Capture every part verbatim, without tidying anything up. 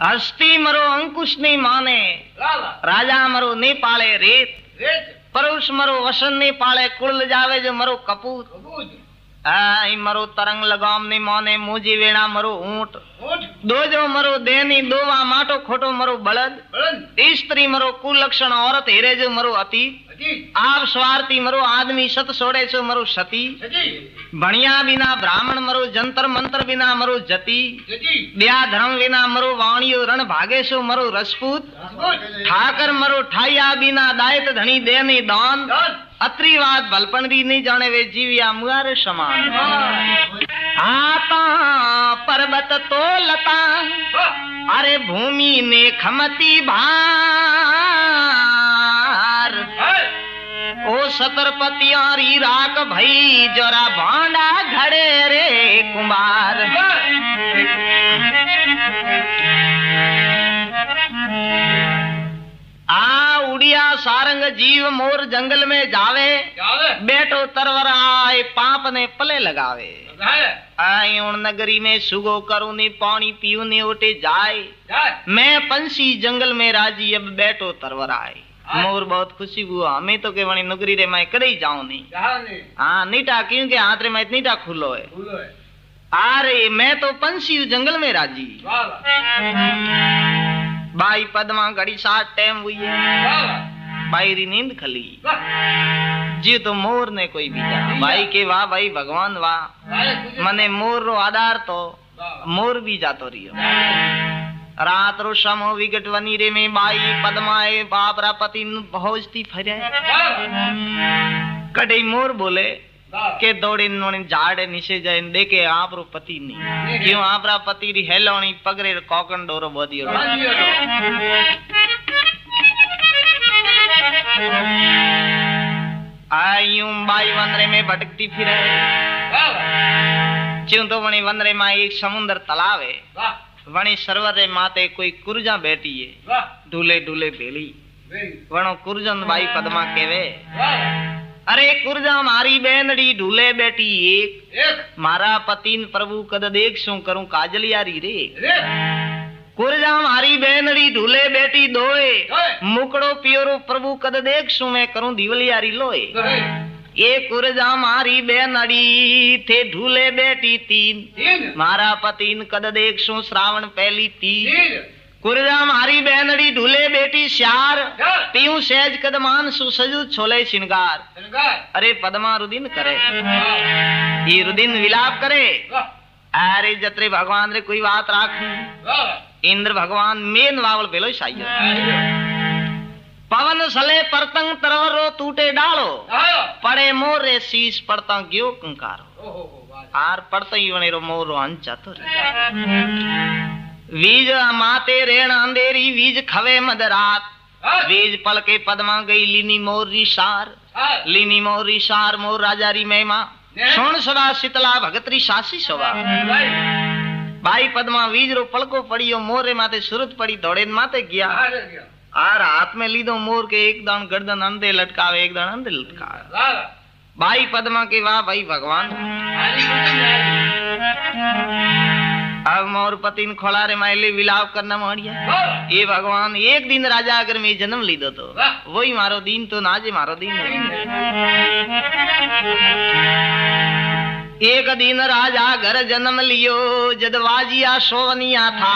हस्ती मरो अंकुश नहीं माने, राजा मरो नहीं पाले रेत, परुष मरो वसन नहीं पाले, कुल जावे जो मरो कपूत, आई मरो तरंग लगाम नहीं माने, मुझी वेणा मरो ऊंट, दो जो मरो देनी दोवा माटो खोटो मरो बलद, स्त्री मरो कुलक्षण औरत हेरे जो मरो अति, आप स्वार्थी मरो आदमी सत सोड़े सो मरो सती, भणिया बिना ब्राह्मण मरो जंतर मंत्र बिना मरो जति, ब्याह धर्म बिना मरो वाणियो रण भागे सो मरो रजपूत, ठाकर मरो ठाइया बिना दायत धनी देनी दान, अत्रिवाद भलपन भी नहीं जाने वे जीविया मुआरे समान, आता पर्वत तो लता अरे भूमि ने खमती भार, ओ सतरपति आरी राख भई जोरा भांडा घड़े रे कुमार, आ उड़िया सारंग जीव मोर जंगल में जावे, बैठो तरवर आए पाप ने पले लगावे, आई उन नगरी में सुगो करूं नी पानी पीऊ नी उठे जाए, मैं पंछी जंगल में राजी अब बैठो तरवर आए, मोर बहुत खुशी हुआ हमें तो के वणी नगरी रे मैं कदे जाऊं नहीं, हाँ नीटा क्योंकि हाथ रे मैं नीटा खुलो है, अरे मैं तो पंछी जंगल में राजी, बाई पद्मा घड़ी सात टाइम हुई है, बाई री नींद खली, जी तो मोर ने कोई बीजा, भाई के वाह भाई भगवान वाह, मने मोर रो आधार तो मोर भी जातो रियो, रात रो समो विगट वनी रे में बाई पद्माए बाप रा पति पहुंचती फरे, कड़े मोर बोले के दौड़े नोने झाड़े नीचे जाए देखे आप रो पति नहीं, क्यों आप रा पति री हेलोनी पगरे कौकन डोरो बोदियो, आयूं बाई वनरे में भटकती फिरे, क्यों तो वनी वनरे में एक समुद्र तालाब है, वनी सरोवर रे माते कोई कुरजा बैठी है, ढूले ढूले बेली, वनो कुरजन बाई पद्मा केवे, अरे कुरजा मारी बेनड़ी ढूले बैठी एक, एक। मारा पतिन प्रभु कद देख सू करूं काजलियारी रे, कुरजा मारी बेनड़ी ढूले बैठी दोए, मुकड़ो पियोरो प्रभु कद देख सू मैं करूं दिवलियारी लोए, ये कुरजा मारी बेनड़ी थे ढूले बैठी तीन, तीन। मारा पतिन कद देख सू श्रावण पहली तीन, कुरजा मारी बेनड़ी ढूले बेटी श्यार, पीऊ सहज कदमान सुसजु छोले श्रृंगार, अरे पद्मा रुदिन करे, ये रुदिन विलाप करे, अरे जत्रे भगवान रे कोई बात राखी, इंद्र भगवान मेन वावल पेलो साइयो, पवन सले परतंग तरवरो टूटे डालो, पड़े मोर रे शीश पड़ता ग्यो कंकारो, आर पड़ता ही वने रो मोर रो अंचा तो वीज माते रेण अंधेरी वीज खवे मदरात, वीज पल के पद्मा गई लीनी मोर री सार, लीनी मोर री सार मोर राजा री महिमा, सोन सदा शीतला भगतरी सासी सोवा, भाई पद्मा वीज रो पलको पड़ियो मोर रे माते सूरत पड़ी दौड़े माते गया, आर हाथ में लीधो मोर के एक दान गर्दन अंधे लटकावे एक दान अंधे लटकावे, भाई पद्मा के वाह भाई भगवान, अब मोर पतिन खोला रे मायले विलाप करना मारिया, ये भगवान एक दिन राजा अगर मैं जन्म लीधो तो वही मारो दीन तो नाजे मारो दीन, एक दिन राजा घर जन्म लियो जद वाजिया सोवनिया था,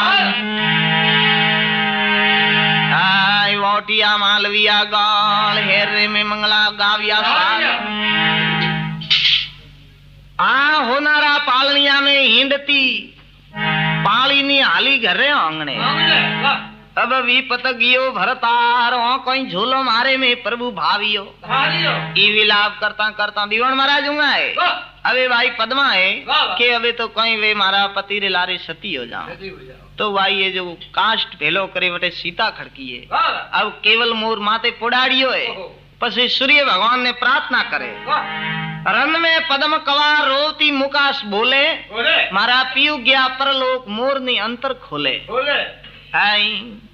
आई वोटिया मालविया गाल हेरे में मंगला गाविया साल, आ होनारा पालनिया में हिंडती पाली नी हाली घरे आंगने, अब विपत गियो भरतार कोई झूलो मारे में प्रभु भावियो, ई विलाप करता करता दीवन मारा जूंगा है, अबे भाई पद्मा है के अबे तो कहीं वे मारा पति रे लारे सती हो जाओ, तो भाई ये जो कास्ट भेलो करे बटे सीता खड़की है, अब केवल मोर माते पुडाड़ियो है, पछी सूर्य भगवान ने प्रार्थना करे, रन में पद्म कवार रोती मुकाश बोले, मारा पीयू गया परलोक मोरनी अंतर खोले, आई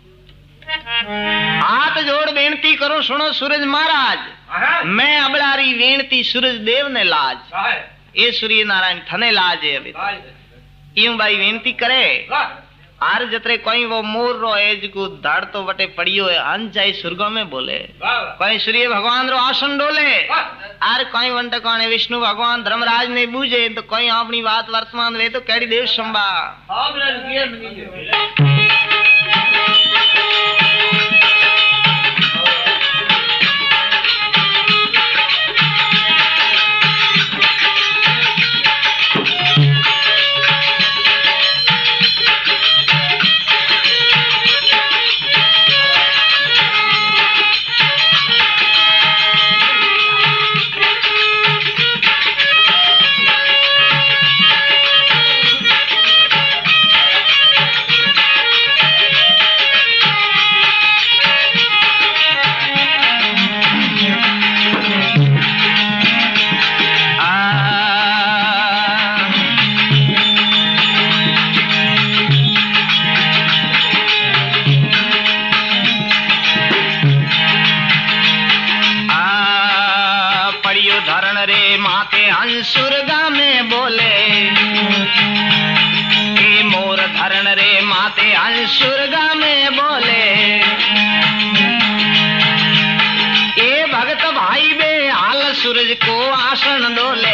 हाथ जोड़ बेनती करो सुनो सूरज महाराज, मैं अबड़ारी वेणती सूरज देव ने लाज, ये सूर्य नारायण थने लाज है अभी यूं भाई वेनती करे, आर जतरे कोई वो मोर रो एज को दाड़ तो वटे पड़ियो है अन जाई सुर्गो में बोले कोई सूर्य भगवान रो आसन डोले आर कोई वंट कोने विष्णु भगवान धर्मराज ने बूझे तो कोई अपनी बात वर्तमान वे तो केड़ी देव संभा सुरगा में बोले ए मोर धरण रे माते अंसुरगा में बोले ए भगत भाई बे हाल सूरज को आसन डोले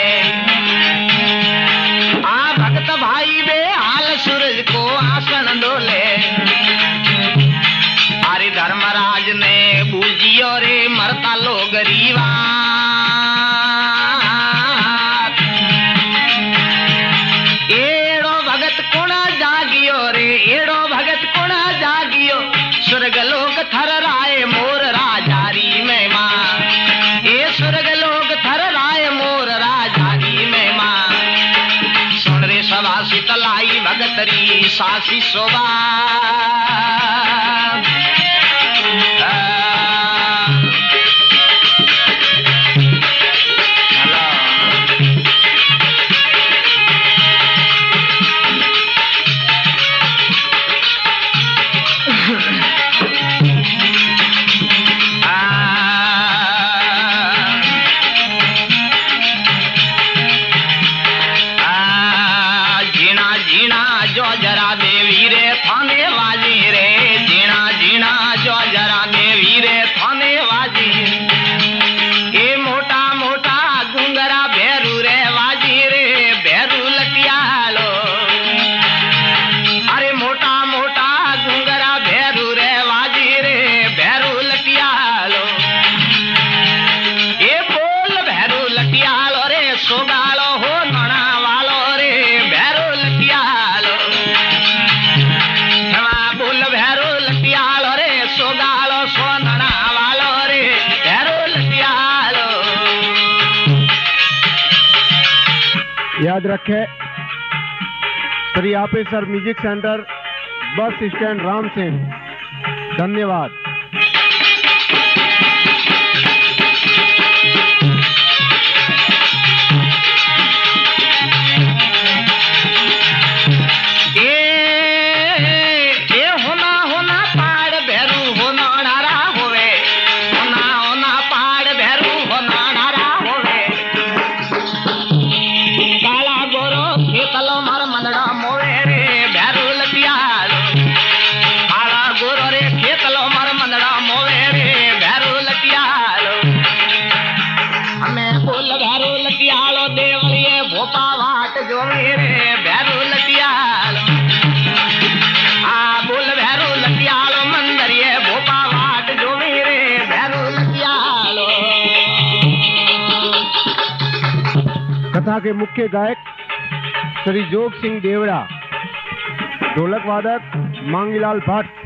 आ भगत भाई बे हाल सूरज को आसन डोले अरे धर्मराज ने बूझियो रे मरता लो गरीबा स्वर्ग लोक थर राय मोर राजारी में मां ए स्वर्ग लोक थर राय मोर राजारी में मां सुन रे सभा शीतलाई भगतरी सासी शोभा याद रखें Shri officer music centre bus stand Ramsen. धन्यवाद। कथा के मुख्य गायक श्री जोग सिंह देवड़ा, ढोलक वादक मांगीलाल भट्ट।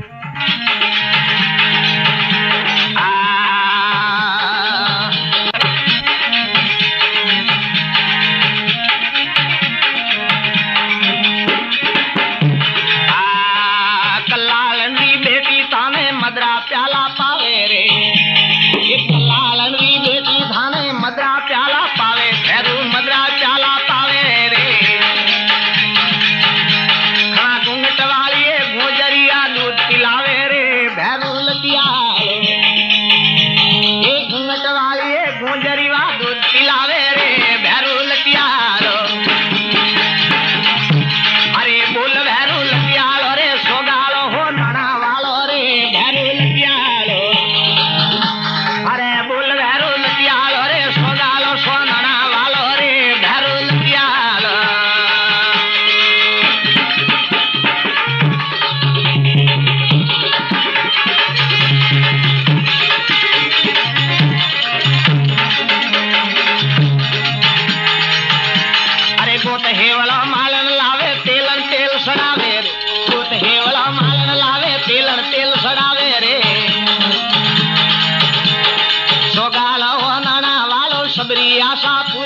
मदरा प्याला पावे रे, लालनवी बेटी धाने मदरा प्याला पावे, भैरू मदरा प्याला पावे रे। खड़ा घूंघट वाली गोजरिया दूध पिला आशा